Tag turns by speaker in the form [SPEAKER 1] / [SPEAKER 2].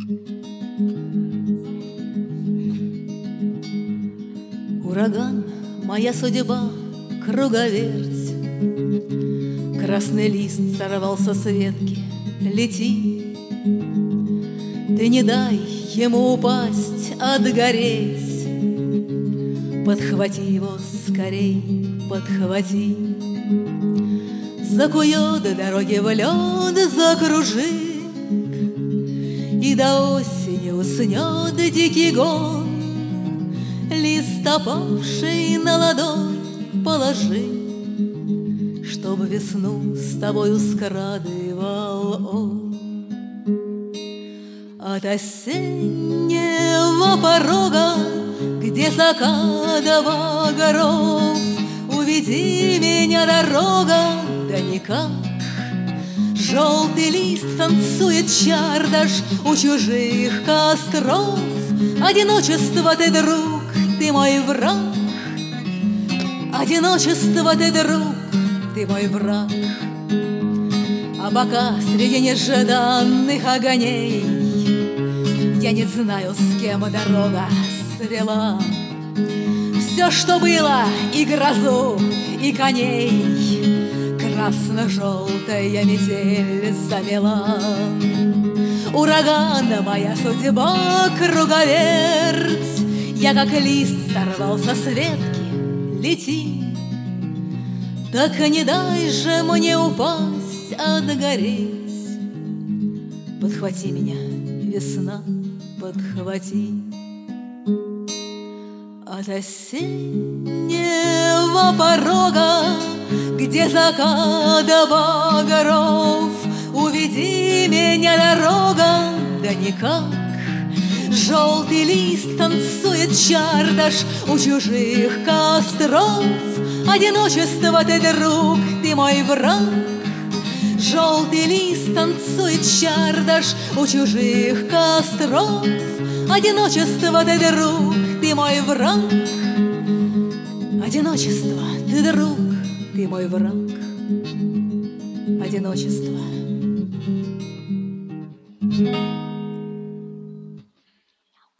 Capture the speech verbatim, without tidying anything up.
[SPEAKER 1] Ураган, моя судьба, круговерть. Красный лист сорвался с ветки, лети. Ты не дай ему упасть, отгореть. Подхвати его скорей, подхвати. Закует дороги в лед, закружит, и до осени уснет дикий гон. Лист, опавший на ладонь, положи, чтобы весну с тобою скрадывал он. От осеннего порога, где закадова горов, уведи меня, дорога, да никак. Желтый лист танцует чардаш у чужих костров. Одиночество ты, друг, ты мой враг. Одиночество ты, друг, ты мой враг. А пока среди нежданных огней я не знаю, с кем дорога свела. Все, что было, и грозу, и коней, красно-желтая метель замела. Ураган, моя судьба, круговерть. Я, как лист, сорвался с ветки, лети. Так не дай же мне упасть, отгореть. Подхвати меня, весна, подхвати. От осеннего порога, где закадова горов, уведи меня, дорога, да никак. Желтый лист танцует чардаш у чужих костров. Одиночество ты, друг, ты мой враг. Желтый лист танцует чардаш у чужих костров. Одиночество ты, друг, ты мой враг. Одиночество ты, друг, ты мой враг. Одиночество.